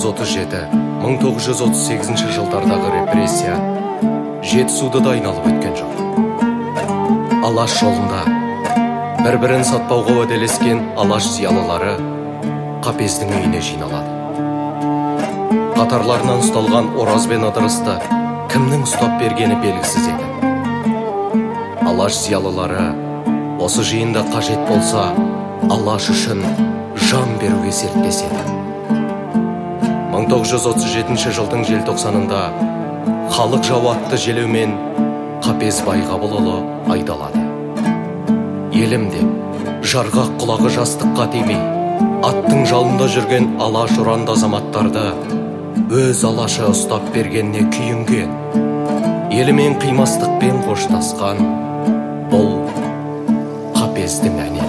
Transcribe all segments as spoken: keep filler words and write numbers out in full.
жүз отуз жеті — мың тоғыз жүз отуз сегізінші жылдардағы репрессия Жетісуды да айналып өткен жоқ. Алаш жолында бір-бірін сатпауға уәделескен алаш зиялылары Қапездің үйіне жиналады. Қатарларынан ұсталған Ораз бен Ыдырысты кімнің ұстап бергені белгісіз еді. Алаш зиялылары осы жиында қажет болса, алаш үшін жан беруге серттеседі. мың тоғыз жүз отыз жетінші жылдың желтоқсанында халық жауы атты желеумен Қапез Байғабылұлы айдалады. Елім деп, жарғақ құлағы жастыққа тимей, аттың жалында жүрген алаш ұранды азаматтарды өз алашы ұстап бергеніне күйінген, елімен қимастықпен қоштасқан бұл Қапездің әні.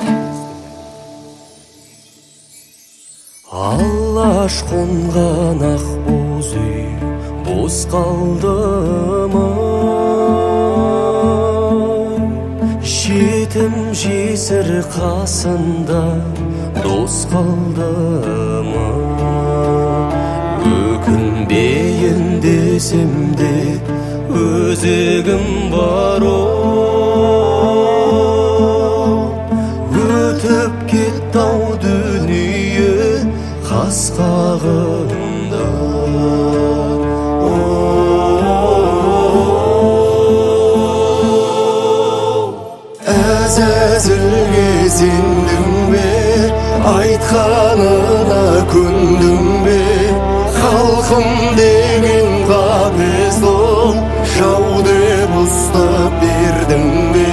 Алаш қонған ақ боз үй бос қалды ма? Жетім жесір қасында дос қалды ма? Өкінбейін десем де өзегім бар оу. Өтіп кетті-ау дүние қас қағымда. Әзәзілге сендің бе, айтқанына көндің бе? Халқым деген Қапез ол, жау деп ұстап бердің бе?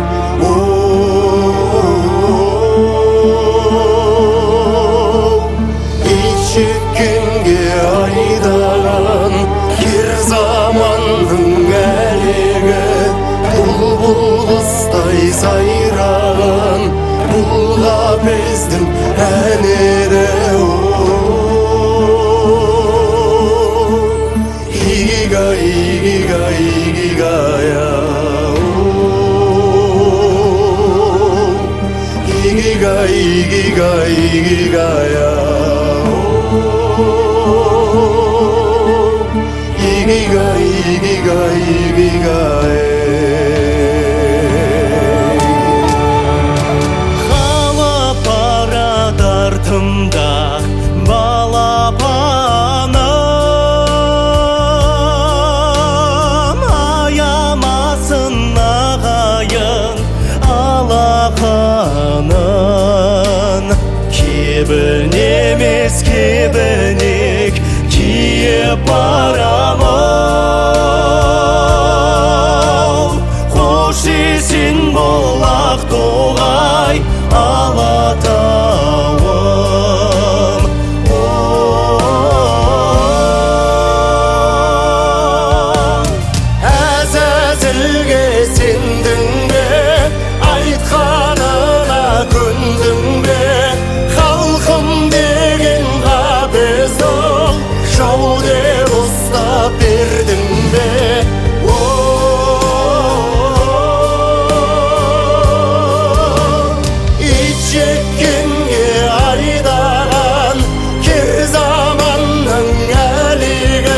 Ит жеккенге айдаған кер заманның әлегі, бұлбұл құстай сайраған бұл Қапездің әні еді. Игигай, игигай, игигая, игигай, игигай, игигая, игигай, игигай, игигай. Қалап барады артымда балапаным, аямасын ағайын алақанын. Кебін емес кебінек киіп барамын, қош есен бол Ақтоғай Алатауым. Әзәзілге сендің бе, айтқанына көндің бе? Халқым деген Қапез ол, жау деп ұстап бердің бе? Ит жеккенге айдаған кер заманның әлегі,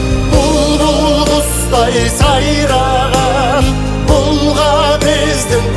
бұлбұл құстай сайраған бұл Қапездің